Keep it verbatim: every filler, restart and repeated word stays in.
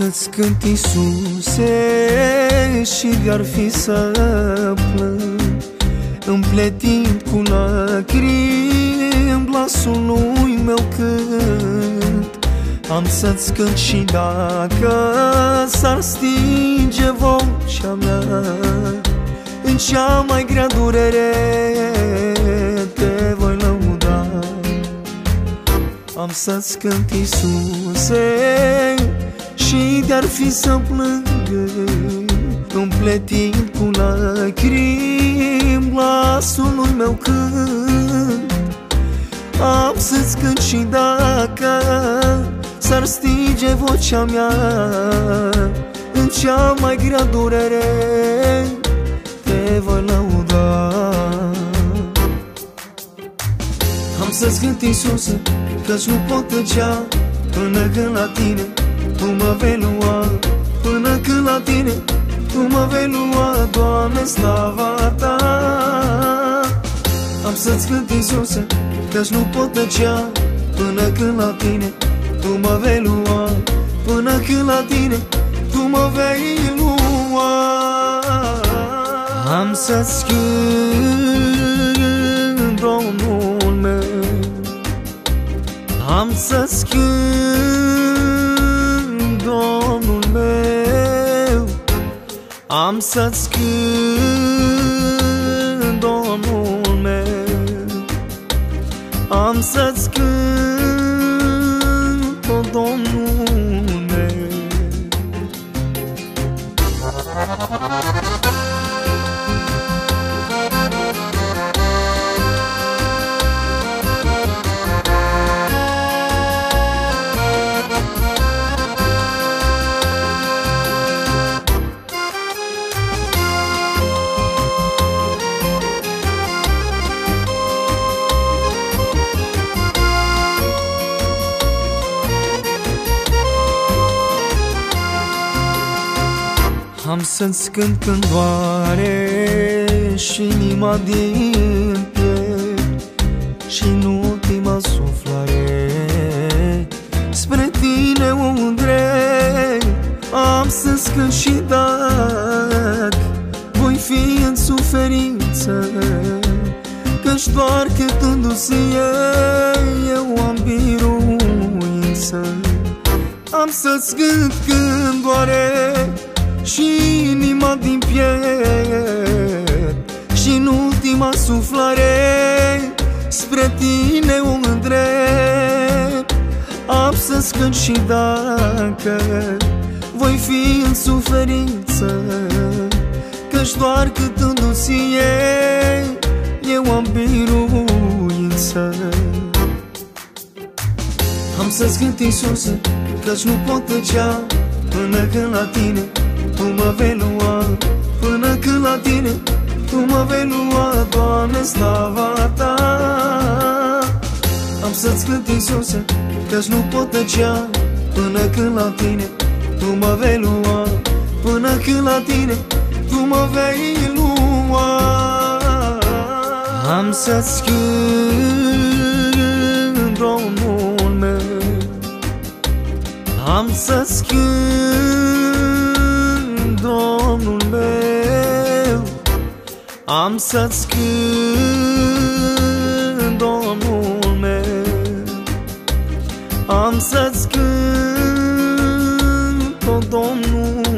să-ți cânt, Iisuse, și de-ar fi să plâng, împletind cu lacrimi glasul lui meu cânt. Am să-ți cânt și dacă s-ar stinge vocea mea, în cea mai grea durere te voi lăuda. Am să-ți cânt, Iisuse, și de-ar fi să plâng, împletind cu lacrimi glasul lui meu cânt. Am să-ți cânt și dacă s-ar stinge vocea mea, în cea mai grea durere te voi lăuda. Am să-ți cânt, Iisuse, căci nu pot tăcea până când la tine tu mă vei lua. Până când la tine tu mă vei lua, Doamne, slava ta. Am să-ți cânt, Iisuse, căci nu pot tăcea până când la tine tu mă vei lua. Până când la tine tu mă vei lua. Am să-ți cânt, Domnul meu, am să-ți cânt, Domnul meu, am să-ți cânt, Domnul meu, am să-ți cânt, o Domnul meu. Am să-ți cânt când doare și inima din piept, și în ultima suflare spre tine o îndrept. Am să-ți cânt și dacă voi fi în suferință, căci doar cântându-ți eu am biruință. Am să-ți cânt când doare și inima din piept, și în ultima suflare spre tine o îndrept. Am să-ți cânt și dacă voi fi în suferință, căci doar cântându-ți eu am biruință. Am să-ți cânt, Iisuse, căci nu pot tăcea până când la tine tu mă vei lua. Până când la tine tu mă vei lua, Doamne, slava ta. Am să-ți cânt, Iisuse, căci nu pot tăcea până când la tine tu mă vei lua. Până când la tine tu mă vei lua. Am să-ți cânt, Domnul meu, am să-ți cânt, Domnul meu, am să-ți cânt, Domnul meu, am să-ți cânt, o Domnul